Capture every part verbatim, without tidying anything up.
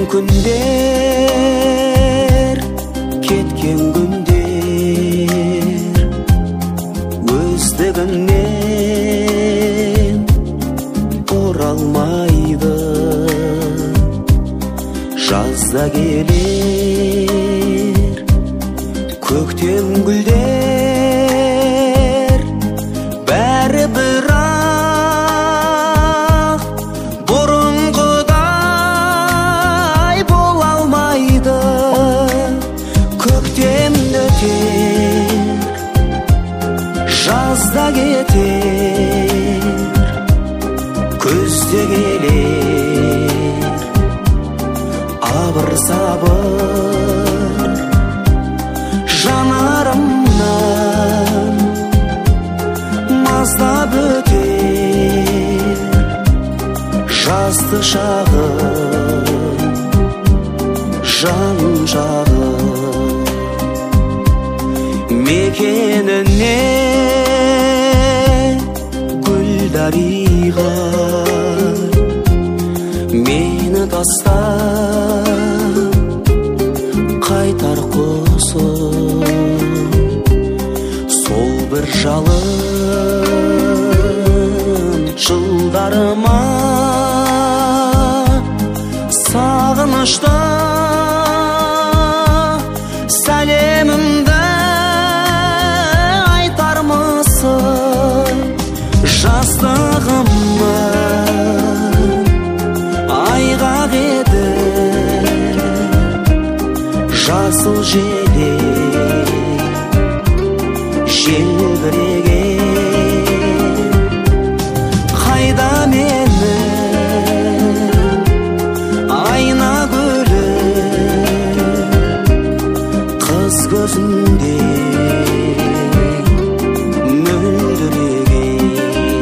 күндер, кеткен күндер өздігінен оралмайды. Жазда келер көктем гүлдер, бәрі бірақ бұрынғыдай бола алмайды. Көктем өтер, жазда кетер, күзде келер абыр-сабыр. Жанарымнан маздап өтер жазды шағым, жан жағым. Мекеніне гүлдариға мені тастап қайтар құсым. Сол бір жалын жылдарыма сағынышты сәлемімді айтармысың. Жастығымның айғақ еді жасыл желек желбіреген. Қайда менің айна гүлім, қыз көзінде мөлдіреген.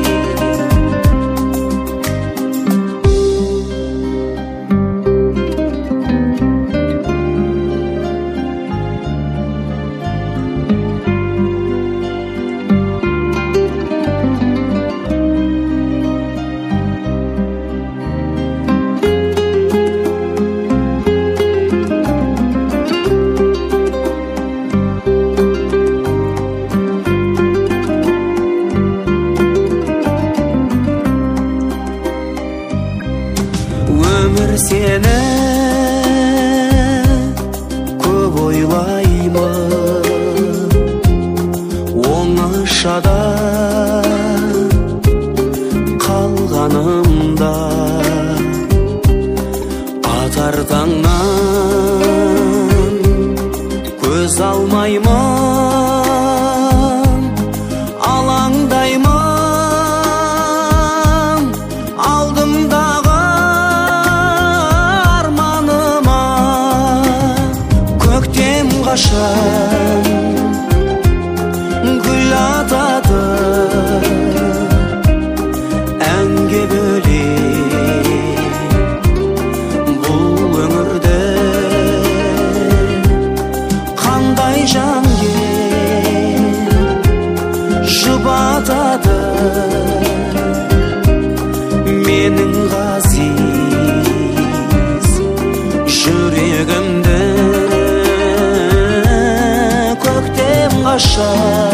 Өмір сені көп ойлаймын, оңашада қалғанымда. Атар таңнан көз алмаймын, алаңдаймын алдымдағы қашан гүл атады әнге бөлеп бұл өңірді. Қандай жан келіп жұбатады менің ғазиз жүрегімді. Қашан